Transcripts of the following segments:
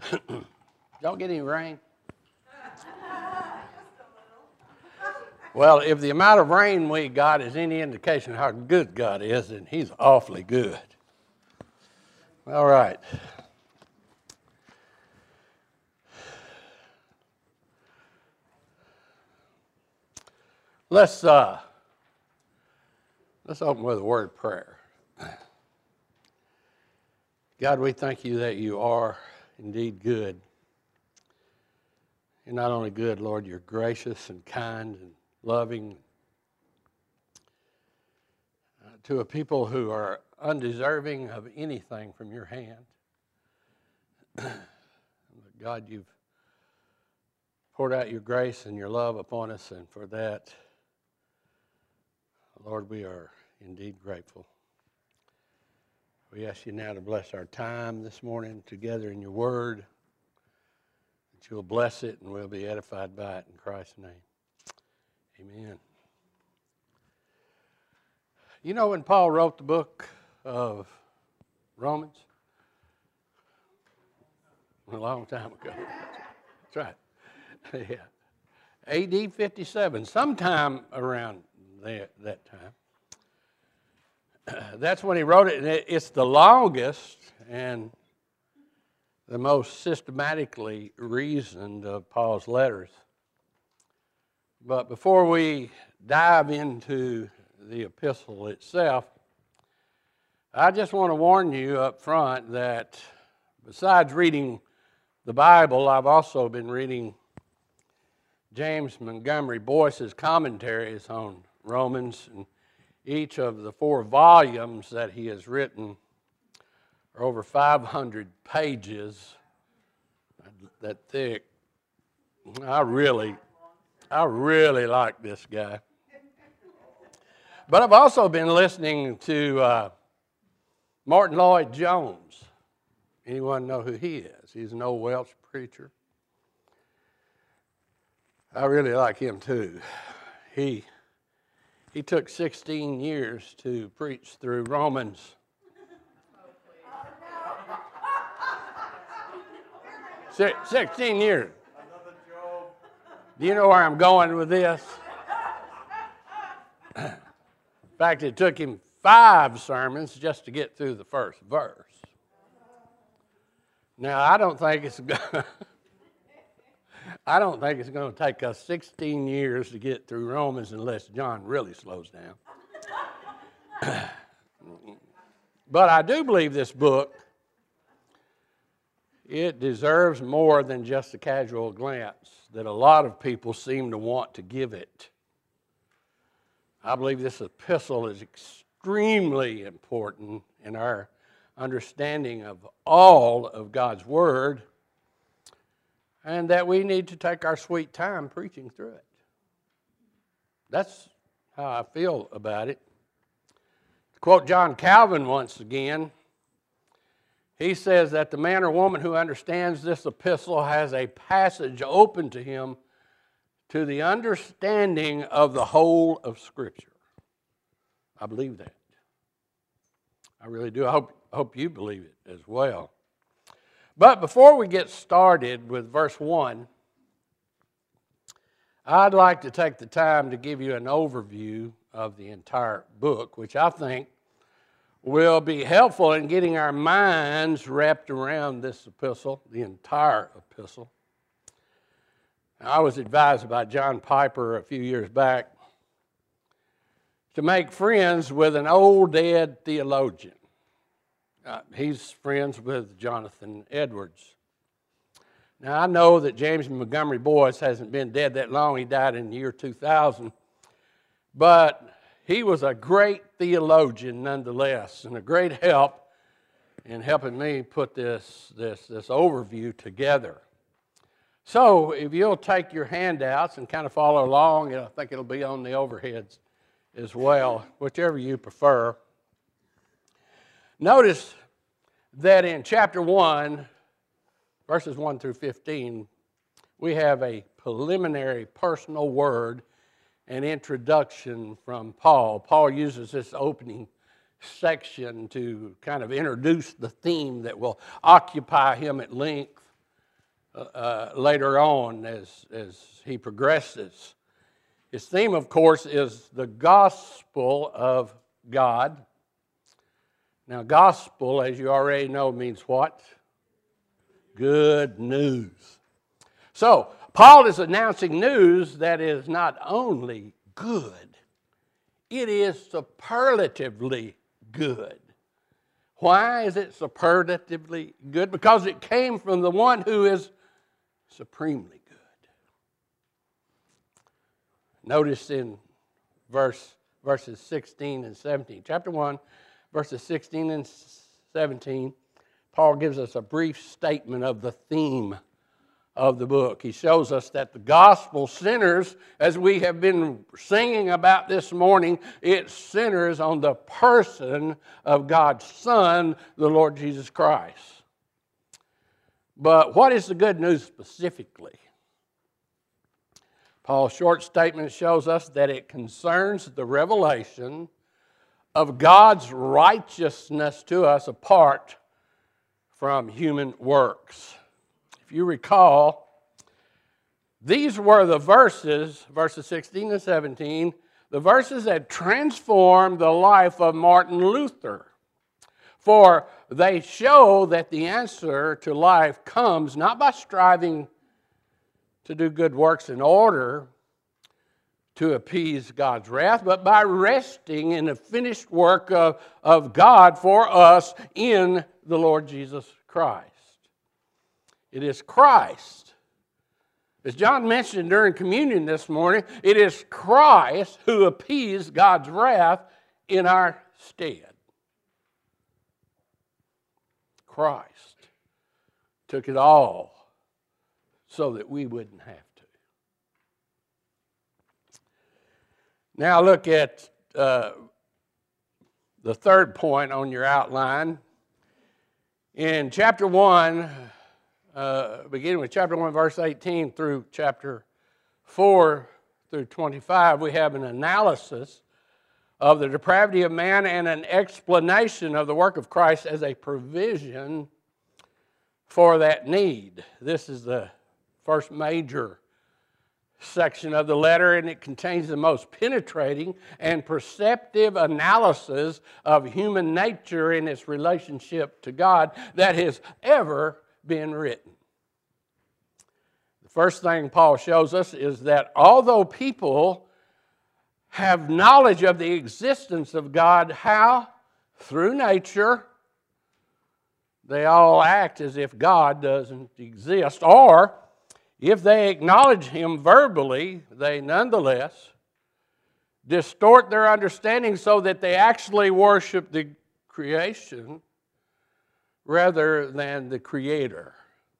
Y'all get any rain? Well, if the amount of rain we got is any indication of how good God is, then He's awfully good. All right. Let's open with a word of prayer. God, we thank you that you are indeed good. You're not only good, Lord, you're gracious and kind and loving to a people who are undeserving of anything from your hand. God, you've poured out your grace and your love upon us, and for that, Lord, we are indeed grateful. We ask you now to bless our time this morning together in your word, that you'll bless it and we'll be edified by it in Christ's name. Amen. You know when Paul wrote the book of Romans? A long time ago. That's right. Yeah. AD 57, sometime around that time. That's when he wrote it, and it's the longest and the most systematically reasoned of Paul's letters. But before we dive into the epistle itself, I just want to warn you up front that besides reading the Bible, I've also been reading James Montgomery Boyce's commentaries on Romans, and each of the 4 volumes that he has written are over 500 pages, that thick. I really like this guy. But I've also been listening to Martin Lloyd-Jones. Anyone know who he is? He's an old Welsh preacher. I really like him too. He took 16 years to preach through Romans. 16 years. Do you know where I'm going with this? In fact, it took him 5 sermons just to get through the first verse. Now, I don't think it's going to take us 16 years to get through Romans unless John really slows down. But I do believe this book, it deserves more than just a casual glance that a lot of people seem to want to give it. I believe this epistle is extremely important in our understanding of all of God's Word, and that we need to take our sweet time preaching through it. That's how I feel about it. To quote John Calvin once again, he says that the man or woman who understands this epistle has a passage open to him to the understanding of the whole of Scripture. I believe that. I really do. I hope you believe it as well. But before we get started with verse 1, I'd like to take the time to give you an overview of the entire book, which I think will be helpful in getting our minds wrapped around this epistle, the entire epistle. I was advised by John Piper a few years back to make friends with an old dead theologian. He's friends with Jonathan Edwards. Now, I know that James Montgomery Boyce hasn't been dead that long. He died in the year 2000. But he was a great theologian nonetheless, and a great help in helping me put this overview together. So, if you'll take your handouts and kind of follow along, I think it'll be on the overheads as well, whichever you prefer. Notice that in chapter 1, verses 1 through 15, we have a preliminary personal word, an introduction from Paul. Paul uses this opening section to kind of introduce the theme that will occupy him at length later on as he progresses. His theme, of course, is the gospel of God. Now, gospel, as you already know, means what? Good news. So, Paul is announcing news that is not only good, it is superlatively good. Why is it superlatively good? Because it came from the one who is supremely good. Notice in verses 16 and 17. Chapter 1, verses 16 and 17, Paul gives us a brief statement of the theme of the book. He shows us that the gospel centers, as we have been singing about this morning, it centers on the person of God's Son, the Lord Jesus Christ. But what is the good news specifically? Paul's short statement shows us that it concerns the revelation of God's righteousness to us apart from human works. If you recall, these were the verses 16 and 17, the verses that transformed the life of Martin Luther. For they show that the answer to life comes not by striving to do good works in order to appease God's wrath, but by resting in the finished work of God for us in the Lord Jesus Christ. It is Christ. As John mentioned during communion this morning, it is Christ who appeased God's wrath in our stead. Christ took it all so that we wouldn't have to. Now look at the third point on your outline. In chapter 1, beginning with chapter 1, verse 18 through chapter 4 through 25, we have an analysis of the depravity of man and an explanation of the work of Christ as a provision for that need. This is the first major section of the letter, and it contains the most penetrating and perceptive analysis of human nature in its relationship to God that has ever been written. The first thing Paul shows us is that although people have knowledge of the existence of God, how? Through nature, they all act as if God doesn't exist. Or, if they acknowledge Him verbally, they nonetheless distort their understanding so that they actually worship the creation rather than the Creator.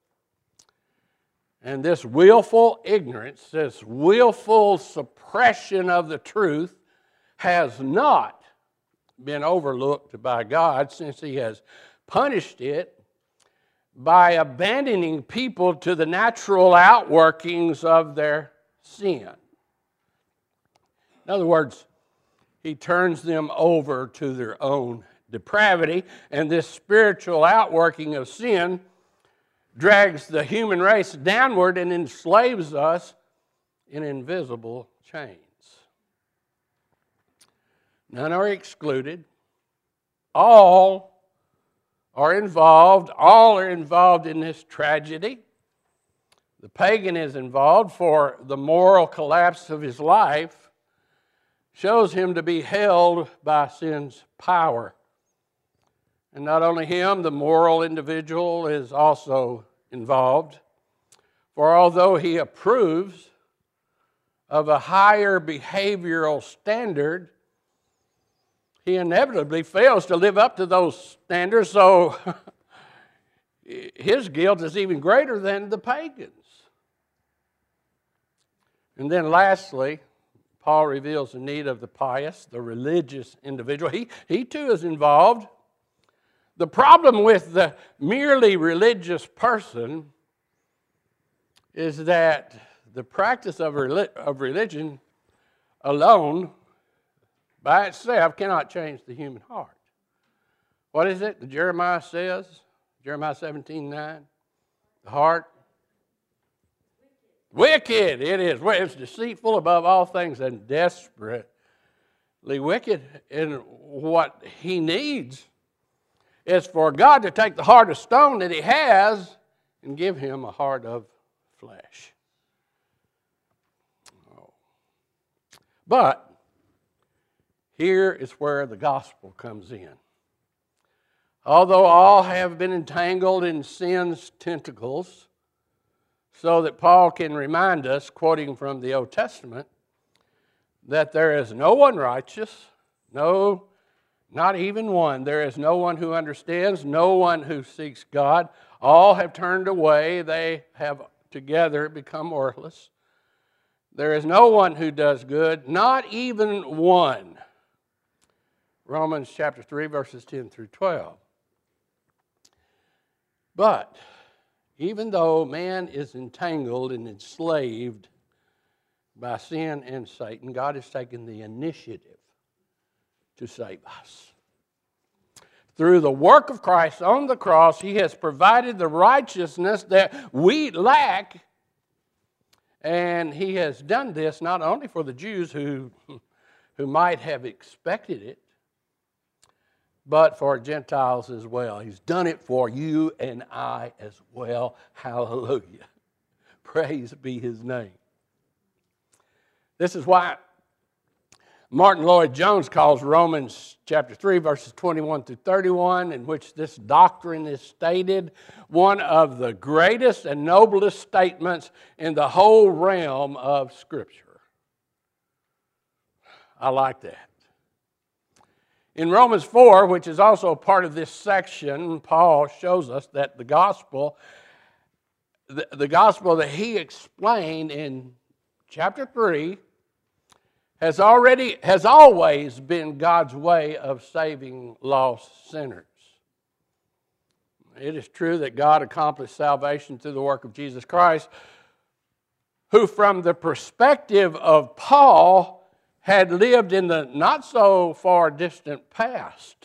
And this willful ignorance, this willful suppression of the truth has not been overlooked by God, since He has punished it by abandoning people to the natural outworkings of their sin. In other words, He turns them over to their own depravity, and this spiritual outworking of sin drags the human race downward and enslaves us in invisible chains. None are excluded. All are involved in this tragedy. The pagan is involved, for the moral collapse of his life shows him to be held by sin's power. And not only him, the moral individual is also involved. For although he approves of a higher behavioral standard, he inevitably fails to live up to those standards, so his guilt is even greater than the pagans. And then lastly, Paul reveals the need of the pious, the religious individual. He too is involved. The problem with the merely religious person is that the practice of religion alone by itself cannot change the human heart. What is it that Jeremiah says? Jeremiah 17:9. The heart Wicked it is. It's deceitful above all things and desperately wicked. And what he needs is for God to take the heart of stone that he has and give him a heart of flesh. But here is where the gospel comes in. Although all have been entangled in sin's tentacles, so that Paul can remind us, quoting from the Old Testament, that there is no one righteous, no, not even one. There is no one who understands, no one who seeks God. All have turned away. They have together become worthless. There is no one who does good, not even one. Romans chapter 3, verses 10 through 12. But even though man is entangled and enslaved by sin and Satan, God has taken the initiative to save us. Through the work of Christ on the cross, he has provided the righteousness that we lack. And he has done this not only for the Jews who might have expected it, but for Gentiles as well. He's done it for you and I as well. Hallelujah. Praise be his name. This is why Martin Lloyd-Jones calls Romans chapter 3, verses 21 through 31, in which this doctrine is stated, one of the greatest and noblest statements in the whole realm of Scripture. I like that. In Romans 4, which is also part of this section, Paul shows us that the gospel that he explained in chapter 3 has always been God's way of saving lost sinners. It is true that God accomplished salvation through the work of Jesus Christ, who from the perspective of Paul had lived in the not so far distant past.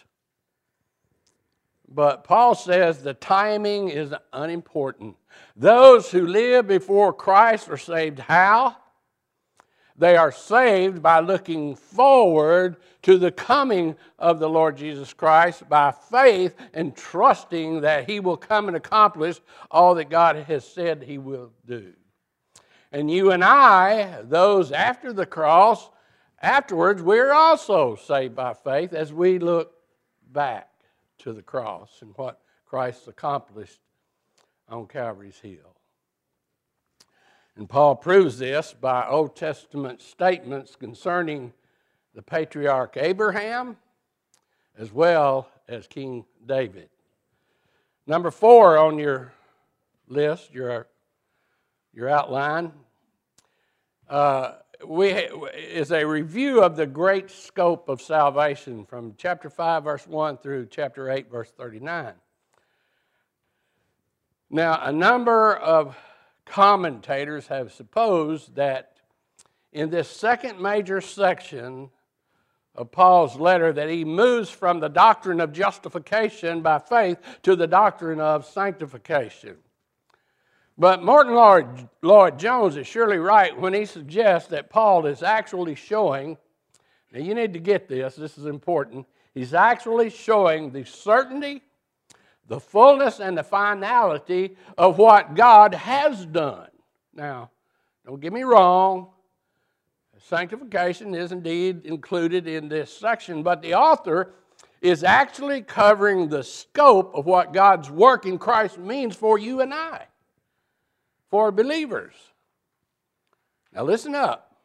But Paul says the timing is unimportant. Those who live before Christ are saved how? They are saved by looking forward to the coming of the Lord Jesus Christ by faith and trusting that he will come and accomplish all that God has said he will do. And you and I, those after the cross, afterwards, we're also saved by faith as we look back to the cross and what Christ accomplished on Calvary's Hill. And Paul proves this by Old Testament statements concerning the patriarch Abraham as well as King David. Number 4 on your list, your outline, is a review of the great scope of salvation from chapter 5, verse 1 through chapter 8, verse 39. Now, a number of commentators have supposed that in this second major section of Paul's letter that he moves from the doctrine of justification by faith to the doctrine of sanctification. But Martin Lloyd-Jones is surely right when he suggests that Paul is actually showing, now you need to get this is important, he's actually showing the certainty, the fullness, and the finality of what God has done. Now, don't get me wrong, sanctification is indeed included in this section, but the author is actually covering the scope of what God's work in Christ means for you and I, for believers. Now listen up.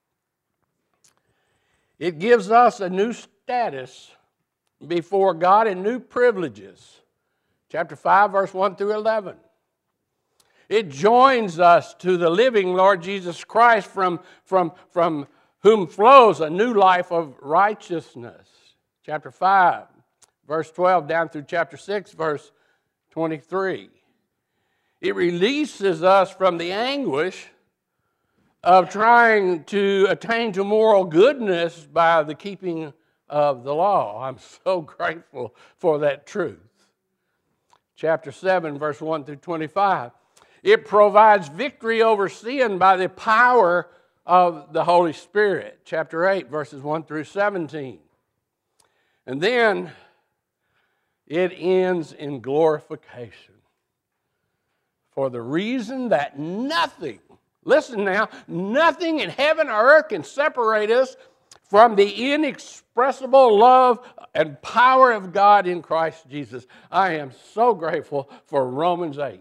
It gives us a new status before God and new privileges. Chapter 5, verse 1 through 11. It joins us to the living Lord Jesus Christ from whom flows a new life of righteousness. Chapter 5, verse 12 down through chapter 6, verse 23. It releases us from the anguish of trying to attain to moral goodness by the keeping of the law. I'm so grateful for that truth. Chapter 7, verse 1 through 25. It provides victory over sin by the power of the Holy Spirit. Chapter 8, verses 1 through 17. And then it ends in glorification. For the reason that nothing, listen now, nothing in heaven or earth can separate us from the inexpressible love and power of God in Christ Jesus. I am so grateful for Romans 8.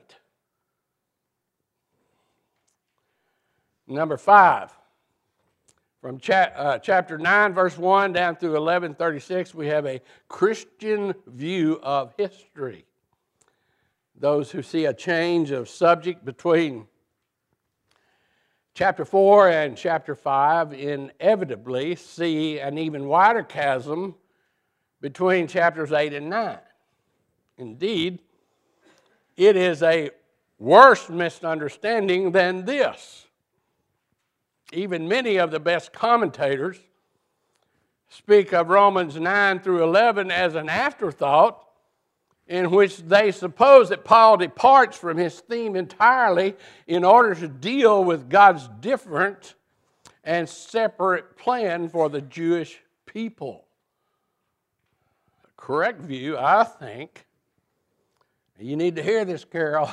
Number 5, from chapter 9, verse 1 down through 11:36, we have a Christian view of history. Those who see a change of subject between chapter 4 and chapter 5 inevitably see an even wider chasm between chapters 8 and 9. Indeed, it is a worse misunderstanding than this. Even many of the best commentators speak of Romans 9 through 11 as an afterthought, in which they suppose that Paul departs from his theme entirely in order to deal with God's different and separate plan for the Jewish people. A correct view, I think, you need to hear this, Carol.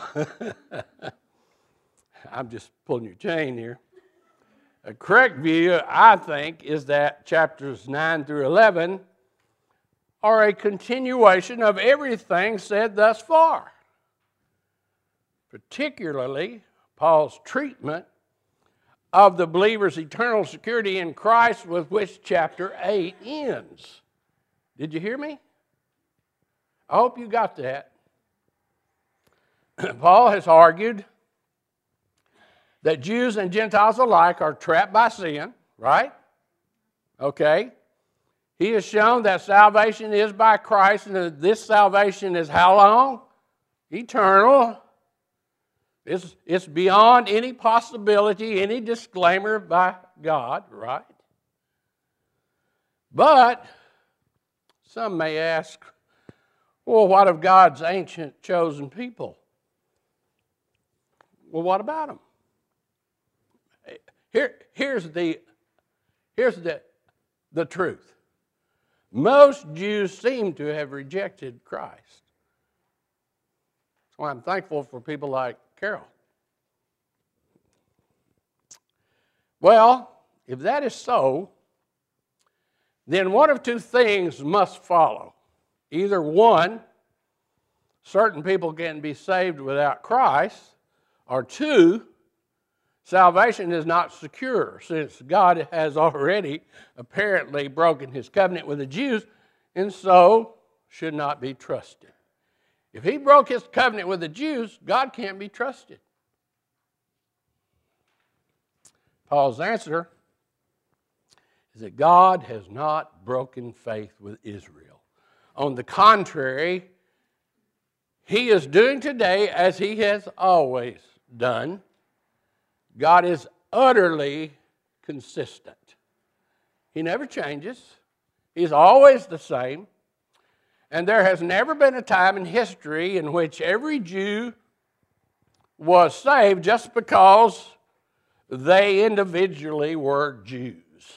I'm just pulling your chain here. A correct view, I think, is that chapters 9 through 11 are a continuation of everything said thus far, particularly Paul's treatment of the believer's eternal security in Christ, with which chapter 8 ends. Did you hear me? I hope you got that. Paul has argued that Jews and Gentiles alike are trapped by sin, right? Okay. He has shown that salvation is by Christ, and that this salvation is how long? Eternal. It's beyond any possibility, any disclaimer by God, right? But some may ask, well, what of God's ancient chosen people? Well, what about them? Here's the truth. Most Jews seem to have rejected Christ. That's why I'm thankful for people like Carol. Well, if that is so, then one of two things must follow. Either one, certain people can be saved without Christ, or two, salvation is not secure, since God has already apparently broken his covenant with the Jews, and so should not be trusted. If he broke his covenant with the Jews, God can't be trusted. Paul's answer is that God has not broken faith with Israel. On the contrary, he is doing today as he has always done. God is utterly consistent. He never changes. He's always the same. And there has never been a time in history in which every Jew was saved just because they individually were Jews.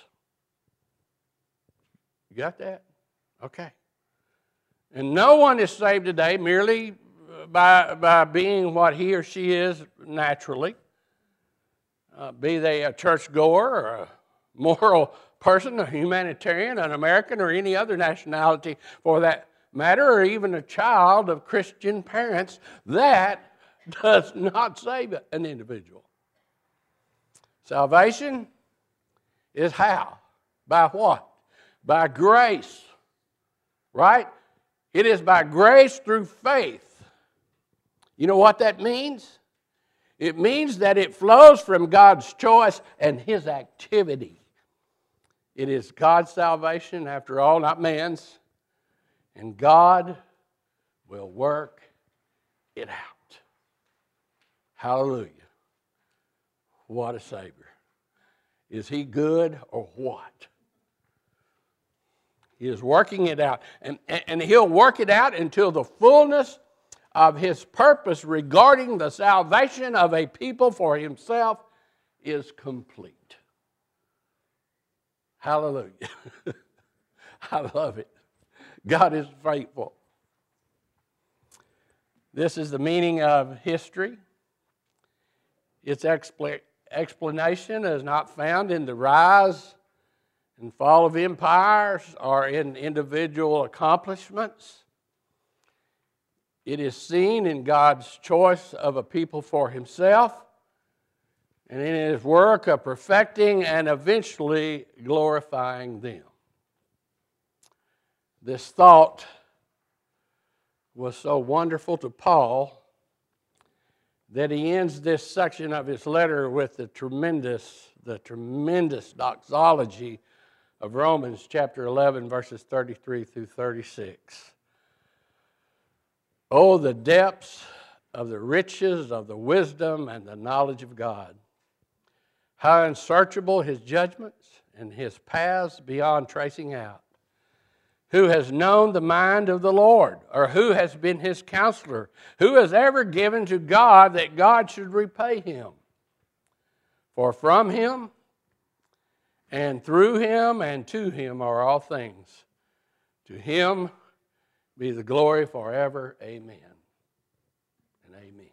You got that? Okay. And no one is saved today merely by being what he or she is naturally. Be they a churchgoer or a moral person, a humanitarian, an American, or any other nationality for that matter, or even a child of Christian parents, that does not save an individual. Salvation is how? By what? By grace, right? It is by grace through faith. You know what that means? It means that it flows from God's choice and his activity. It is God's salvation, after all, not man's. And God will work it out. Hallelujah. What a Savior. Is he good or what? He is working it out. And he'll work it out until the fullness of his purpose regarding the salvation of a people for himself is complete. Hallelujah. I love it. God is faithful. This is the meaning of history. Its explanation is not found in the rise and fall of empires or in individual accomplishments. It is seen in God's choice of a people for himself and in his work of perfecting and eventually glorifying them. This thought was so wonderful to Paul that he ends this section of his letter with the tremendous doxology of Romans chapter 11, verses 33 through 36. Oh, the depths of the riches of the wisdom and the knowledge of God. How unsearchable his judgments and his paths beyond tracing out. Who has known the mind of the Lord, or who has been his counselor? Who has ever given to God that God should repay him? For from him and through him and to him are all things. To him be the glory forever. Amen and amen.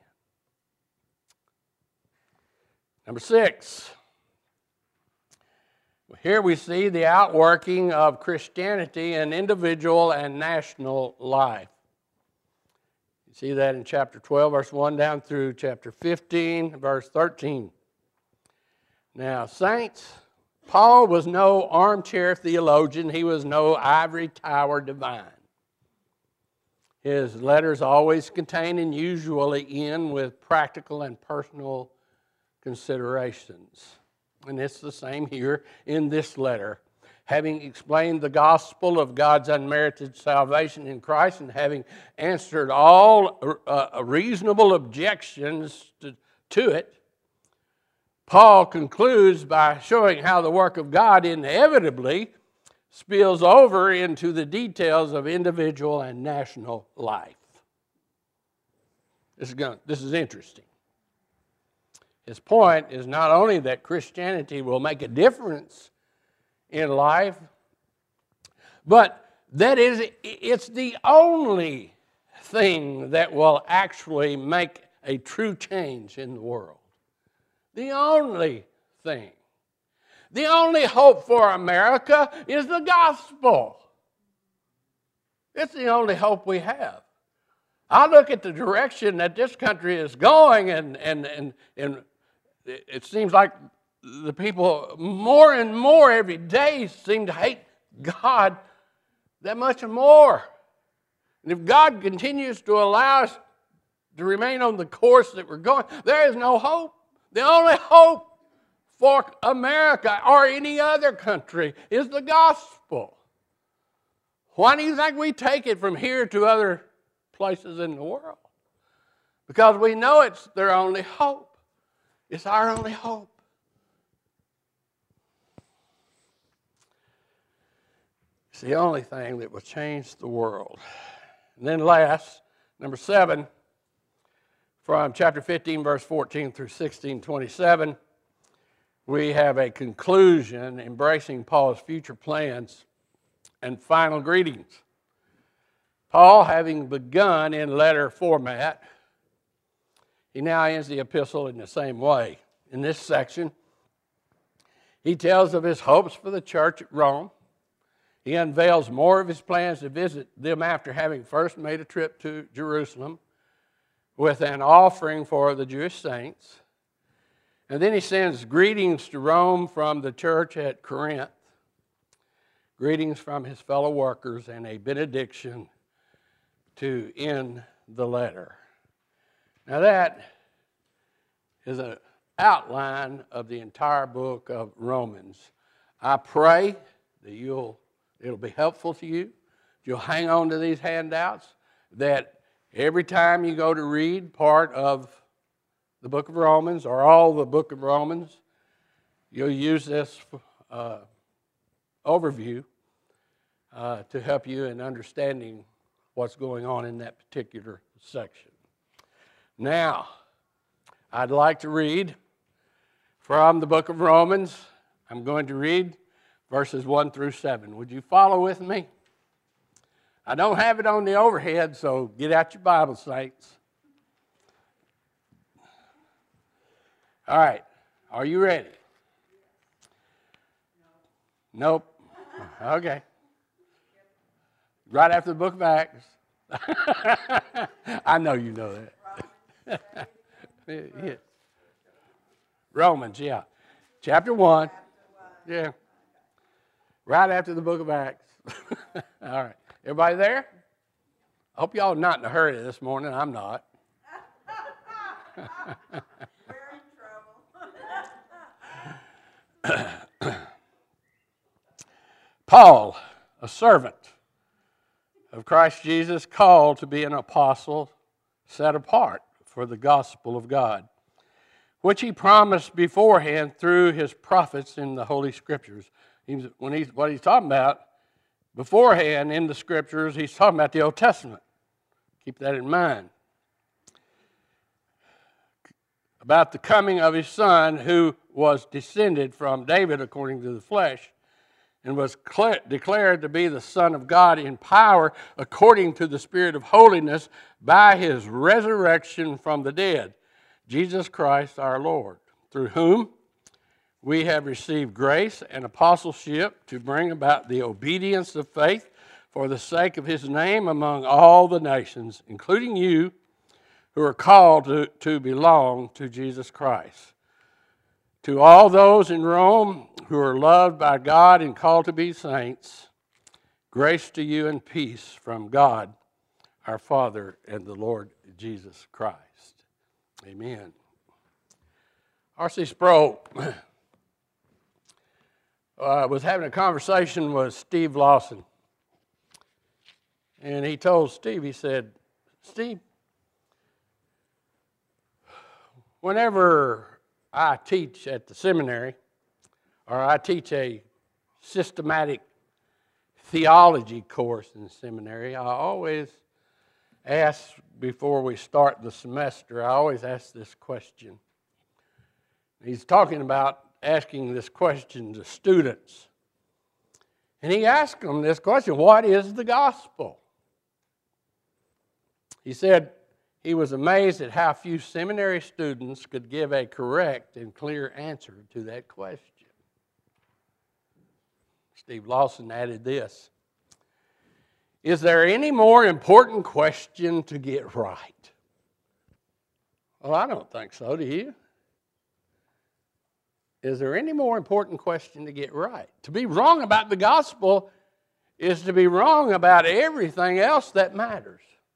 Number 6. Here we see the outworking of Christianity in individual and national life. You see that in chapter 12, verse 1 down through chapter 15, verse 13. Now, saints, Paul was no armchair theologian. He was no ivory tower divine. His letters always contain and usually end with practical and personal considerations. And it's the same here in this letter. Having explained the gospel of God's unmerited salvation in Christ and having answered all reasonable objections to it, Paul concludes by showing how the work of God inevitably spills over into the details of individual and national life. This is interesting. His point is not only that Christianity will make a difference in life, but that it's the only thing that will actually make a true change in the world. The only thing. The only hope for America is the gospel. It's the only hope we have. I look at the direction that this country is going, and it seems like the people more and more every day seem to hate God that much more. And if God continues to allow us to remain on the course that we're going, there is no hope. The only hope for America or any other country is the gospel. Why do you think we take it from here to other places in the world? Because we know it's their only hope. It's our only hope. It's the only thing that will change the world. And then last, number 7, from chapter 15, verse 14 through 16:27, we have a conclusion embracing Paul's future plans and final greetings. Paul, having begun in letter format, he now ends the epistle in the same way. In this section, he tells of his hopes for the church at Rome. He unveils more of his plans to visit them after having first made a trip to Jerusalem with an offering for the Jewish saints. And then he sends greetings to Rome from the church at Corinth, greetings from his fellow workers, and a benediction to end the letter. Now that is an outline of the entire book of Romans. I pray that it'll be helpful to you. You'll hang on to these handouts, that every time you go to read part of the book of Romans or all the book of Romans, you'll use this overview to help you in understanding what's going on in that particular section. Now, I'd like to read from the book of Romans. I'm going to read verses 1 through 7. Would you follow with me? I don't have it on the overhead, so get out your Bible, saints. All right. Are you ready? Nope. Okay. Right after the book of Acts. I know you know that. Yeah. Romans, yeah. Chapter 1. Yeah. Right after the book of Acts. All right. Everybody there? I hope y'all are not in a hurry this morning. I'm not. We're in trouble. Paul, a servant of Christ Jesus, called to be an apostle, set apart for the gospel of God, which he promised beforehand through his prophets in the Holy Scriptures. What he's talking about beforehand in the Scriptures, he's talking about the Old Testament. Keep that in mind. About the coming of his Son, who was descended from David according to the flesh, and was declared to be the Son of God in power according to the Spirit of holiness by his resurrection from the dead, Jesus Christ our Lord, through whom we have received grace and apostleship to bring about the obedience of faith for the sake of his name among all the nations, including you who are called to belong to Jesus Christ. To all those in Rome who are loved by God and called to be saints, grace to you and peace from God, our Father, and the Lord Jesus Christ. Amen. R.C. Sproul was having a conversation with Steve Lawson. And he told Steve, he said, Steve, whenever I teach at the seminary, or I teach a systematic theology course in the seminary, I always ask, before we start the semester, I always ask this question. He's talking about asking this question to students. And he asked them this question, what is the gospel? He said he was amazed at how few seminary students could give a correct and clear answer to that question. Steve Lawson added this, is there any more important question to get right? Well, I don't think so, do you? Is there any more important question to get right? To be wrong about the gospel is to be wrong about everything else that matters.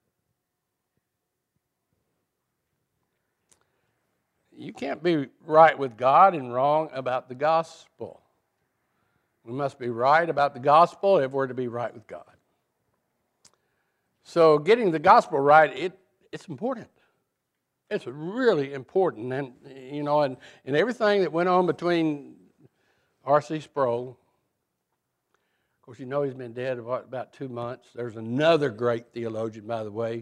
You can't be right with God and wrong about the gospel. We must be right about the gospel if we're to be right with God. So getting the gospel right, it's important. It's really important. And, you know, and everything that went on between R.C. Sproul, of course, you know he's been dead about 2 months. There's another great theologian, by the way.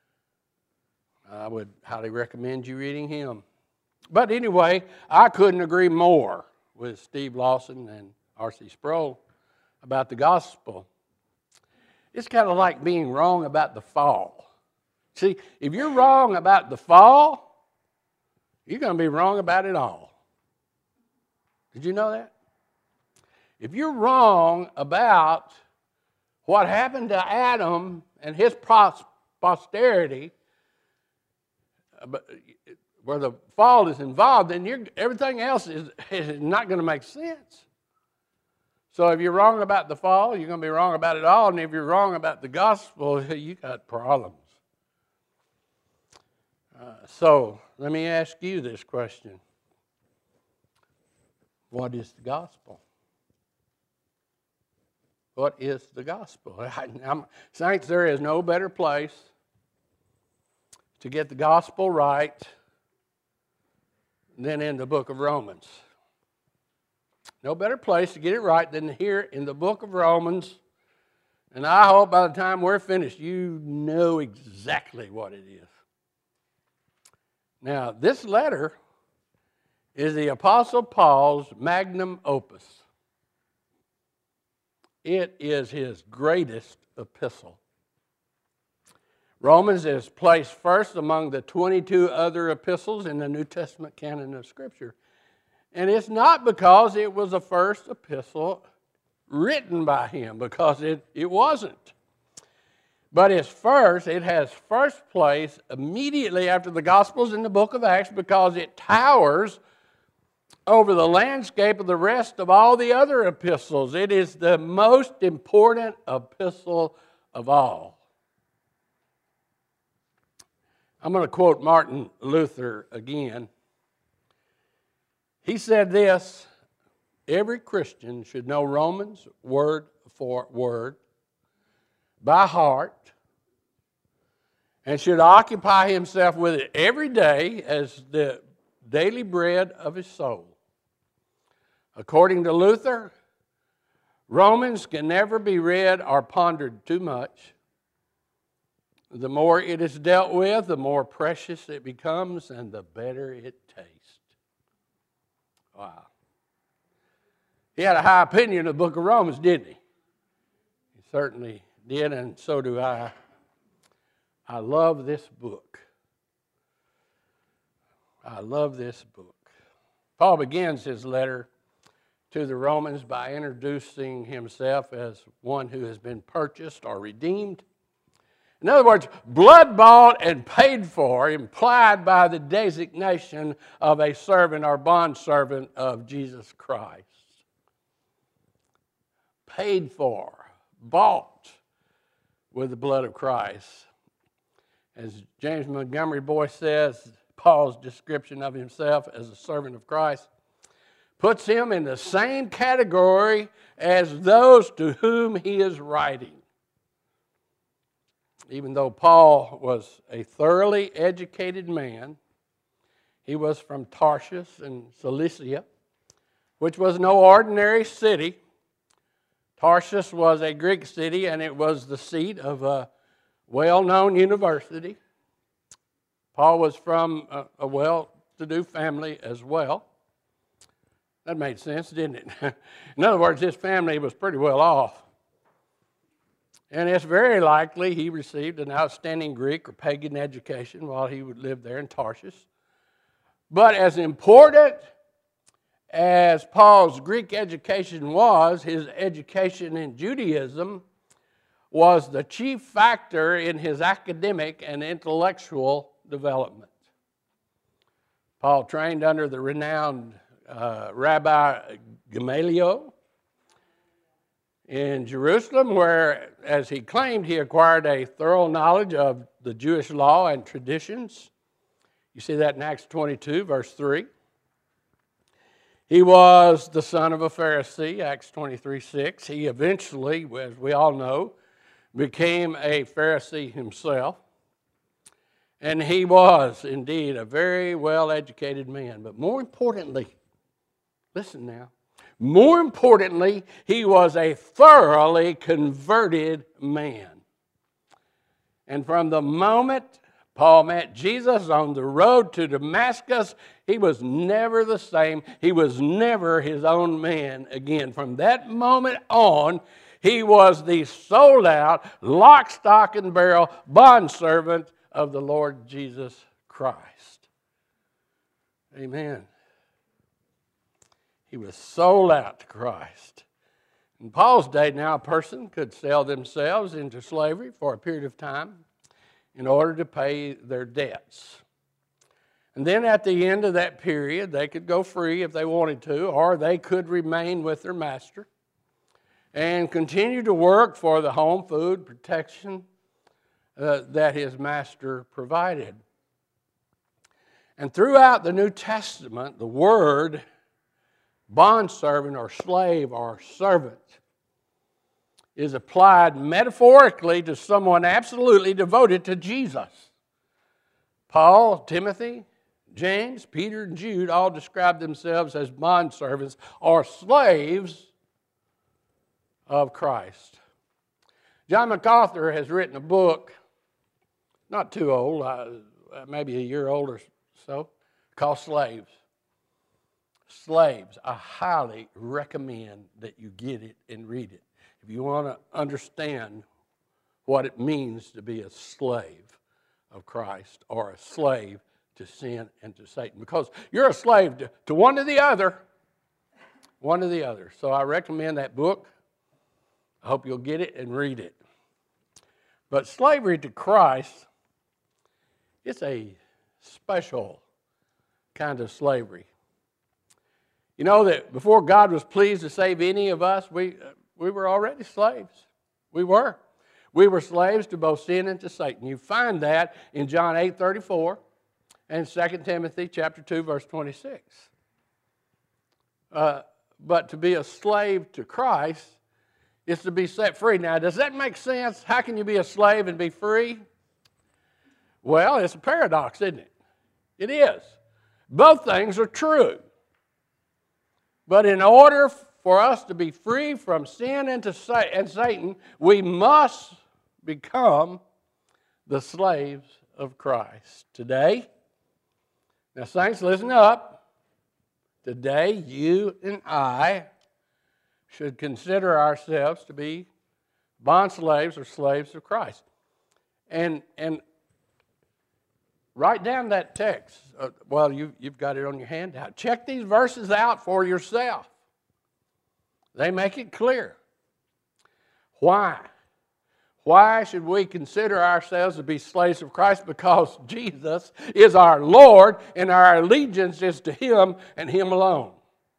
I would highly recommend you reading him. But anyway, I couldn't agree more with Steve Lawson and R.C. Sproul about the gospel. It's kind of like being wrong about the fall. See, if you're wrong about the fall, you're going to be wrong about it all. Did you know that? If you're wrong about what happened to Adam and his posterity, where the fall is involved, then everything else is not going to make sense. So if you're wrong about the fall, you're going to be wrong about it all. And if you're wrong about the gospel, you got problems. So let me ask you this question. What is the gospel? What is the gospel? Saints, there is no better place to get the gospel right than in the book of Romans. No better place to get it right than here in the book of Romans. And I hope by the time we're finished, you know exactly what it is. Now, this letter is the Apostle Paul's magnum opus. It is his greatest epistle. Romans is placed first among the 22 other epistles in the New Testament canon of Scripture. And it's not because it was the first epistle written by him, because it wasn't. But it has first place immediately after the Gospels in the book of Acts, because it towers over the landscape of the rest of all the other epistles. It is the most important epistle of all. I'm going to quote Martin Luther again. He said this: every Christian should know Romans word for word by heart, and should occupy himself with it every day as the daily bread of his soul. According to Luther, Romans can never be read or pondered too much. The more it is dealt with, the more precious it becomes, and the better it tastes. Wow. He had a high opinion of the book of Romans, didn't he? He certainly did, and so do I. I love this book. I love this book. Paul begins his letter to the Romans by introducing himself as one who has been purchased or redeemed. In other words, blood-bought and paid for, implied by the designation of a servant or bondservant of Jesus Christ. Paid for, bought with the blood of Christ. As James Montgomery Boyce says, Paul's description of himself as a servant of Christ puts him in the same category as those to whom he is writing. Even though Paul was a thoroughly educated man, he was from Tarshish in Cilicia, which was no ordinary city. Tarshish was a Greek city, and it was the seat of a well-known university. Paul was from a well-to-do family as well. That made sense, didn't it? In other words, his family was pretty well off. And it's very likely he received an outstanding Greek or pagan education while he would live there in Tarshish. But as important as Paul's Greek education was, his education in Judaism was the chief factor in his academic and intellectual development. Paul trained under the renowned Rabbi Gamaliel in Jerusalem, where, as he claimed, he acquired a thorough knowledge of the Jewish law and traditions. You see that in Acts 22, verse 3. He was the son of a Pharisee, Acts 23:6. He eventually, as we all know, became a Pharisee himself. And he was indeed a very well-educated man. But more importantly, listen now, more importantly, he was a thoroughly converted man. And from the moment Paul met Jesus on the road to Damascus, he was never the same. He was never his own man again. From that moment on, he was the sold-out, lock, stock, and barrel bondservant of the Lord Jesus Christ. Amen. He was sold out to Christ. In Paul's day now, a person could sell themselves into slavery for a period of time in order to pay their debts. And then at the end of that period, they could go free if they wanted to, or they could remain with their master and continue to work for the home food protection that his master provided. And throughout the New Testament, the word bondservant or slave or servant is applied metaphorically to someone absolutely devoted to Jesus. Paul, Timothy, James, Peter, and Jude all describe themselves as bondservants or slaves of Christ. John MacArthur has written a book, not too old, maybe a year old or so, called Slaves. Slaves, I highly recommend that you get it and read it. If you want to understand what it means to be a slave of Christ or a slave to sin and to Satan. Because you're a slave to one or the other. One or the other. So I recommend that book. I hope you'll get it and read it. But slavery to Christ, it's a special kind of slavery. You know that before God was pleased to save any of us, we were already slaves. We were. We were slaves to both sin and to Satan. You find that in John 8:34 and 2 Timothy chapter 2, verse 26. But to be a slave to Christ is to be set free. Now, does that make sense? How can you be a slave and be free? Well, it's a paradox, isn't it? It is. Both things are true. But in order for us to be free from sin and Satan, we must become the slaves of Christ. Today, now saints, listen up. Today, you and I should consider ourselves to be bond slaves or slaves of Christ. And write down that text. Well, you've got it on your handout. Check these verses out for yourself. They make it clear. Why? Why should we consider ourselves to be slaves of Christ? Because Jesus is our Lord and our allegiance is to Him and Him alone.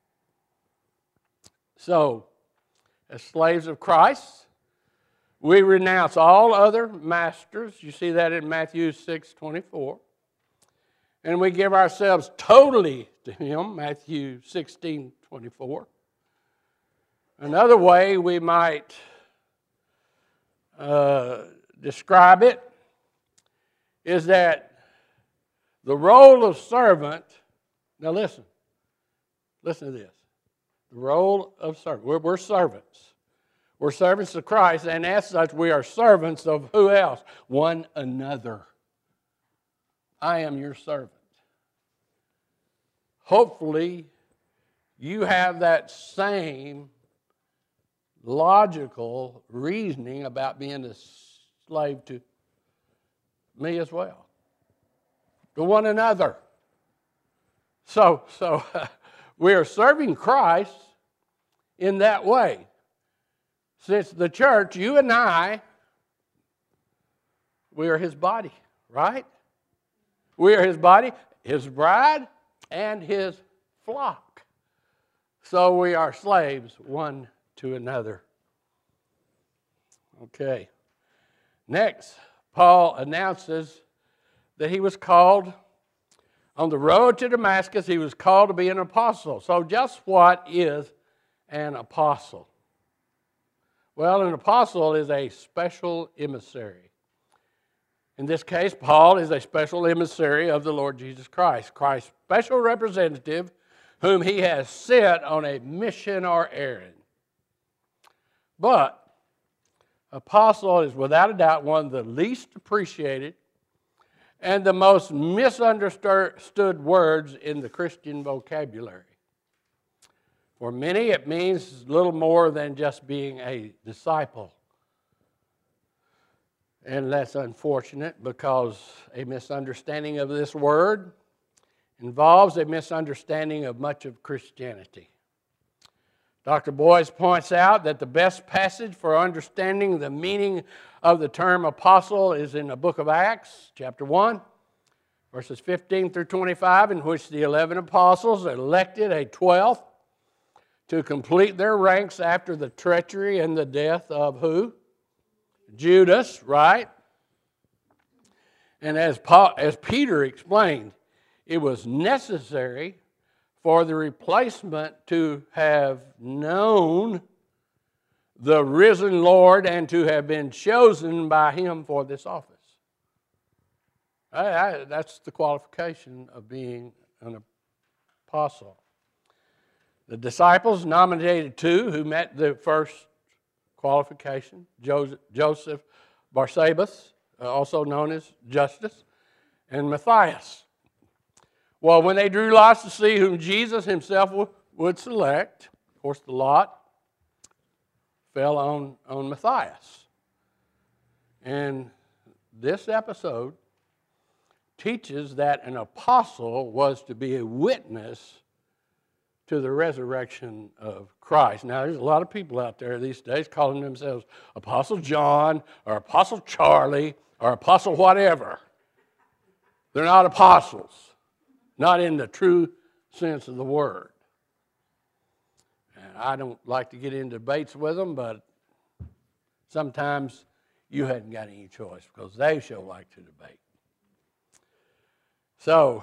So, as slaves of Christ, we renounce all other masters. You see that in Matthew 6:24. And we give ourselves totally to Him, Matthew 16:24. Another way we might describe it is that the role of servant, now listen to this. The role of servant, we're servants. We're servants of Christ, and as such, we are servants of who else? One another. I am your servant. Hopefully, you have that same logical reasoning about being a slave to me as well, to one another. So we are serving Christ in that way. Since the church, you and I, we are His body, right? We are His body, His bride, and His flock. So we are slaves one to another. Okay. Next, Paul announces that he was called, on the road to Damascus, he was called to be an apostle. So just what is an apostle? Well, an apostle is a special emissary. In this case, Paul is a special emissary of the Lord Jesus Christ, Christ's special representative whom He has sent on a mission or errand. But apostle is without a doubt one of the least appreciated and the most misunderstood words in the Christian vocabulary. For many, it means little more than just being a disciple. And that's unfortunate because a misunderstanding of this word involves a misunderstanding of much of Christianity. Dr. Boyce points out that the best passage for understanding the meaning of the term apostle is in the book of Acts, chapter 1, verses 15 through 25, in which the 11 apostles elected a 12th to complete their ranks after the treachery and the death of who? Judas, right? And as Peter explained, it was necessary for the replacement to have known the risen Lord and to have been chosen by Him for this office. That's the qualification of being an apostle. The disciples nominated two who met the first qualification: Joseph Barsabas, also known as Justus, and Matthias. Well, when they drew lots to see whom Jesus himself would select, of course, the lot fell on Matthias. And this episode teaches that an apostle was to be a witness to the resurrection of Christ. Now, there's a lot of people out there these days calling themselves Apostle John or Apostle Charlie or Apostle whatever. They're not apostles, not in the true sense of the word. And I don't like to get into debates with them, but sometimes you hadn't got any choice because they sure like to debate. So,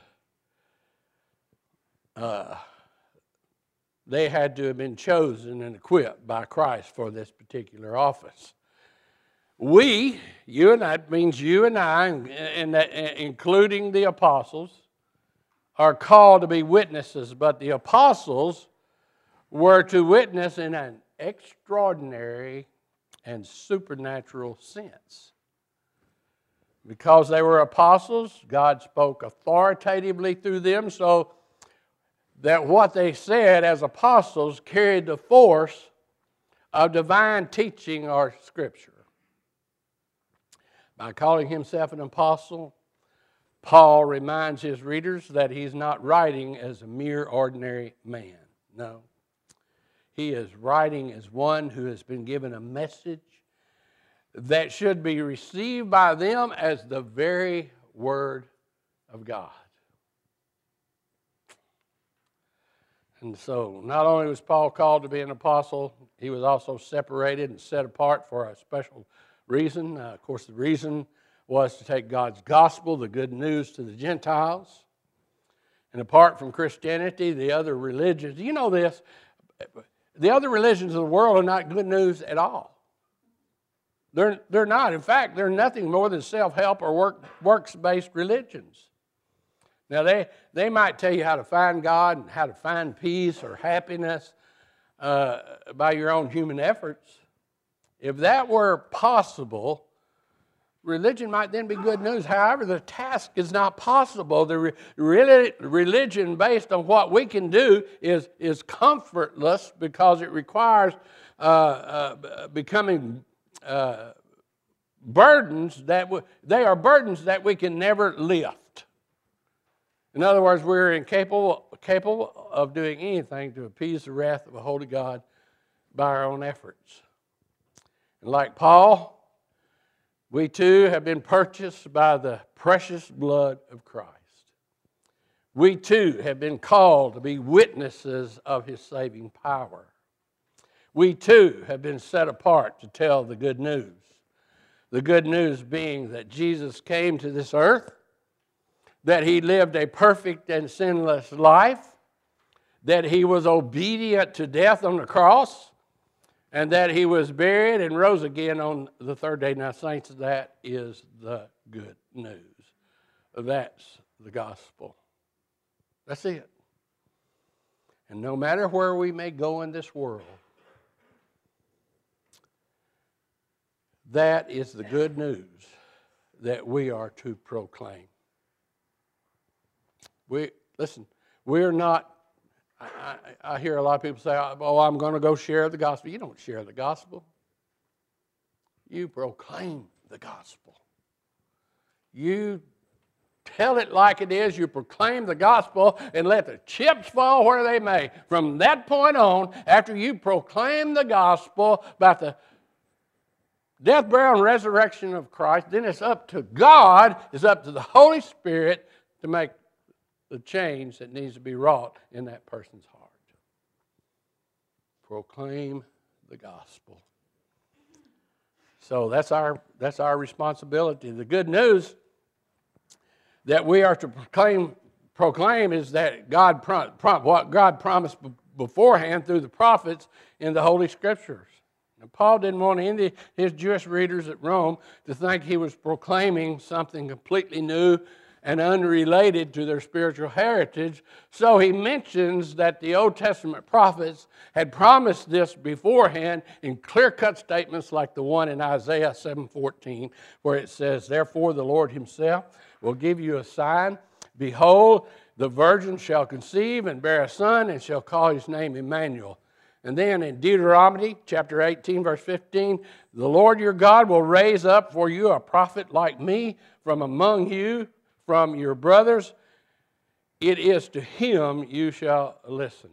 they had to have been chosen and equipped by Christ for this particular office. We, you and that means you and I, and that, including the apostles, are called to be witnesses, but the apostles were to witness in an extraordinary and supernatural sense. Because they were apostles, God spoke authoritatively through them, so that what they said as apostles carried the force of divine teaching or scripture. By calling himself an apostle, Paul reminds his readers that he's not writing as a mere ordinary man. No. He is writing as one who has been given a message that should be received by them as the very Word of God. And so, not only was Paul called to be an apostle, he was also separated and set apart for a special reason. Of course, the reason was to take God's gospel, the good news, to the Gentiles. And apart from Christianity, the other religions, you know this, the other religions of the world are not good news at all. They're not. In fact, they're nothing more than self-help or works-based religions. Now, they might tell you how to find God and how to find peace or happiness by your own human efforts. If that were possible, religion might then be good news. However, the task is not possible. The religion based on what we can do is comfortless because it requires becoming burdens they are burdens that we can never lift. In other words, we're incapable of doing anything to appease the wrath of a holy God by our own efforts. And like Paul, we too have been purchased by the precious blood of Christ. We too have been called to be witnesses of His saving power. We too have been set apart to tell the good news. The good news being that Jesus came to this earth, that He lived a perfect and sinless life, that He was obedient to death on the cross, and that He was buried and rose again on the third day. Now, saints, that is the good news. That's the gospel. That's it. And no matter where we may go in this world, that is the good news that we are to proclaim. We're not, I hear a lot of people say, oh, I'm going to go share the gospel. You don't share the gospel. You proclaim the gospel. You tell it like it is. You proclaim the gospel and let the chips fall where they may. From that point on, after you proclaim the gospel about the death, burial, and resurrection of Christ, then it's up to God, it's up to the Holy Spirit to make the change that needs to be wrought in that person's heart. Proclaim the gospel. So that's our responsibility. The good news that we are to proclaim is that what God promised beforehand through the prophets in the Holy Scriptures. And Paul didn't want any of his Jewish readers at Rome to think he was proclaiming something completely new and unrelated to their spiritual heritage. So he mentions that the Old Testament prophets had promised this beforehand in clear-cut statements like the one in Isaiah 7:14, where it says, "Therefore the Lord Himself will give you a sign. Behold, the virgin shall conceive and bear a son and shall call his name Emmanuel. And then in Deuteronomy chapter 18, verse 15, the Lord your God will raise up for you a prophet like me from among you, from your brothers. It is to him you shall listen.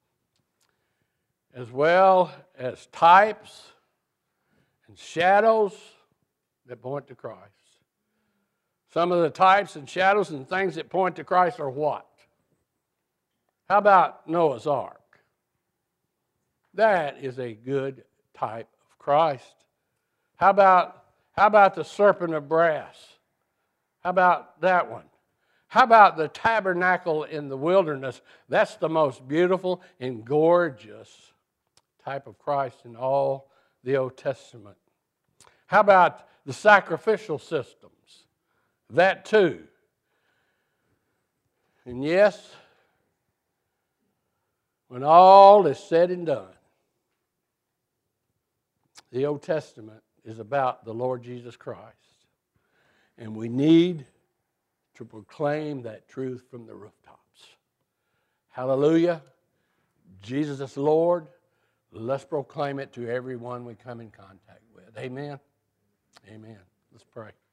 As well as types and shadows that point to Christ. Some of the types and shadows and things that point to Christ are what? How about Noah's Ark? That is a good type of Christ. How about the serpent of brass? How about that one? How about the tabernacle in the wilderness? That's the most beautiful and gorgeous type of Christ in all the Old Testament. How about the sacrificial systems? That too. And yes, when all is said and done, the Old Testament is about the Lord Jesus Christ. And we need to proclaim that truth from the rooftops. Hallelujah. Jesus is Lord. Let's proclaim it to everyone we come in contact with. Amen. Amen. Let's pray.